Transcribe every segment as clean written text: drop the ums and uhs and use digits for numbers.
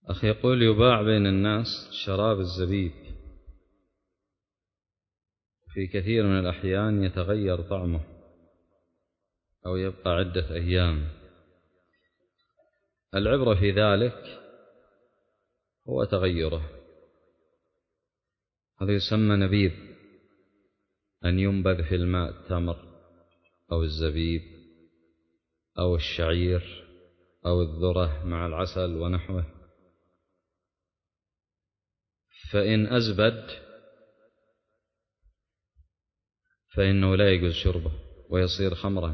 أخي يقول يباع بين الناس شراب الزبيب، في كثير من الأحيان يتغير طعمه أو يبقى عدة أيام. العبرة في ذلك هو تغيره، هذا يسمى نبيذ، أن ينبذ في الماء التمر أو الزبيب أو الشعير أو الذرة مع العسل ونحوه، فإن أزبد فإنه لا يجوز شربه ويصير خمرا.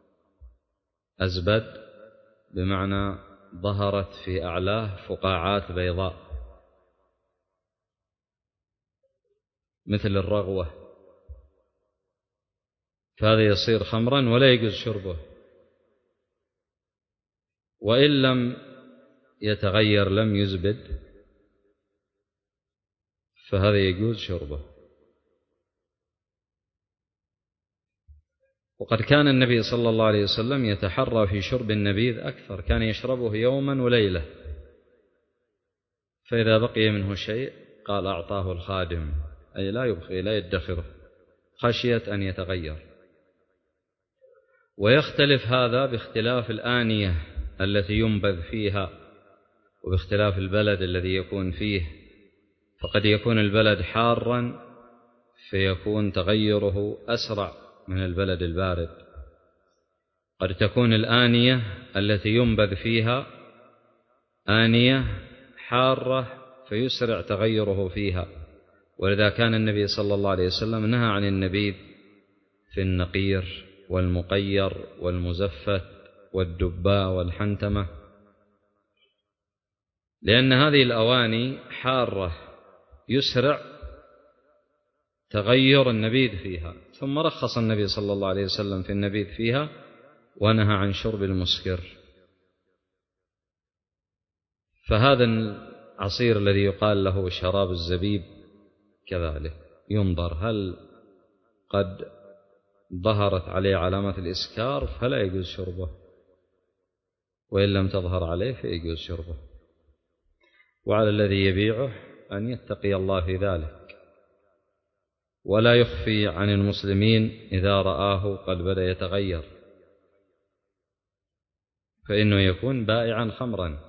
أزبد بمعنى ظهرت في أعلاه فقاعات بيضاء مثل الرغوة، فهذا يصير خمرا ولا يجوز شربه. وإن لم يتغير، لم يزبد، فهذا يجوز شربه. وقد كان النبي صلى الله عليه وسلم يتحرى في شرب النبيذ أكثر، كان يشربه يوما وليلة، فإذا بقي منه شيء قال أعطاه الخادم، أي لا يبقي، لا يدخره خشية أن يتغير. ويختلف هذا باختلاف الآنية التي ينبذ فيها وباختلاف البلد الذي يكون فيه، فقد يكون البلد حارا فيكون تغيره أسرع من البلد البارد، قد تكون الآنية التي ينبذ فيها آنية حارة فيسرع تغيره فيها. ولذا كان النبي صلى الله عليه وسلم نهى عن النبيذ في النقير والمقير والمزفت والدباء والحنتمة، لأن هذه الأواني حارة يسرع تغير النبيذ فيها. ثم رخص النبي صلى الله عليه وسلم في النبيذ فيها ونهى عن شرب المسكر. فهذا العصير الذي يقال له شراب الزبيب كذلك ينظر هل قد ظهرت عليه علامة الإسكار فلا يجوز شربه، وإن لم تظهر عليه فيجوز شربه. وعلى الذي يبيعه أن يتقي الله في ذلك، ولا يخفي عن المسلمين إذا رآه قد بدأ يتغير، فإنه يكون بائعا خمرا.